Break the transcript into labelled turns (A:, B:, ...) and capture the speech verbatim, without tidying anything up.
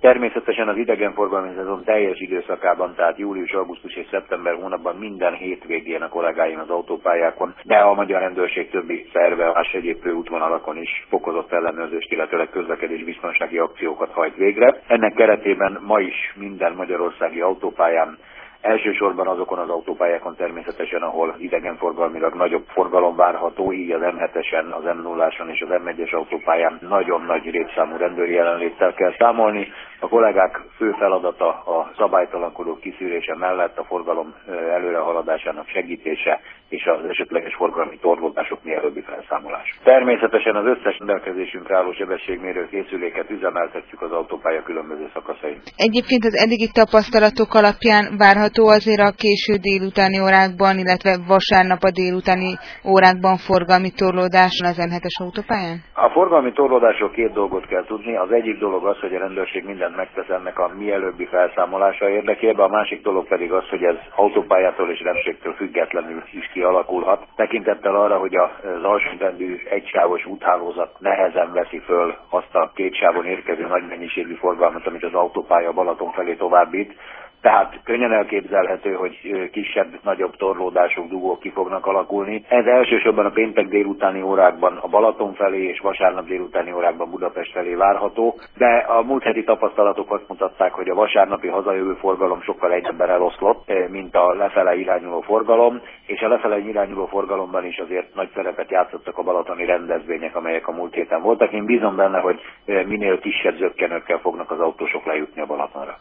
A: Természetesen az idegenforgalmi szezon teljes időszakában, tehát július, augusztus és szeptember hónapban minden hétvégén a kollégáim az autópályákon, de a magyar rendőrség többi szerve más egyéb főútvonalakon is fokozott ellenőrzést, illetőleg közlekedés biztonsági akciókat hajt végre. Ennek keretében ma is minden magyarországi autópályán, elsősorban azokon az autópályákon természetesen, ahol idegenforgalmilag nagyobb forgalom várható, így az em hetesen, az em nulláson és az em egyes autópályán nagyon nagy létszámú rendőri jelenléttel kell számolni. A kollégák fő feladata a szabálytalankodók kiszűrése mellett a forgalom előrehaladásának segítése és az esetleges forgalmi torlódások mielőbbi felszámolás. Természetesen az összes rendelkezésünkre álló sebességmérő készüléket üzemeltetjük az autópálya különböző szakaszain.
B: Egyébként az eddigi tapasztalatok alapján várható azért a késő délutáni órákban, illetve vasárnap a délutáni órákban forgalmi torlódás az em hetes autópályán?
A: A forgalmi torlódásról két dolgot kell tudni. Az egyik dolog az, hogy a rendőrség mindent megtesz ennek a mielőbbi felszámolása érdekében, a másik dolog pedig az, hogy ez autópályától és rendségtől függetlenül is kialakulhat. Tekintettel arra, hogy az alsórendű egysávos úthálózat nehezen veszi föl azt a két sávon érkező nagy mennyiségű forgalmat, amit az autópálya Balaton felé továbbít. Tehát könnyen elképzelhető, hogy kisebb, nagyobb torlódások, dugók ki fognak alakulni. Ez elsősorban a péntek délutáni órákban a Balaton felé és vasárnap délutáni órákban Budapest felé várható, de a múlt heti tapasztalatok azt mutatták, hogy a vasárnapi hazajövő forgalom sokkal egyebben eloszlott, mint a lefele irányuló forgalom, és a lefele irányuló forgalomban is azért nagy szerepet játszottak a balatoni rendezvények, amelyek a múlt héten voltak. Én bízom benne, hogy minél kisebb zökkenőkkel fognak az autósok lejutni a Balatonra.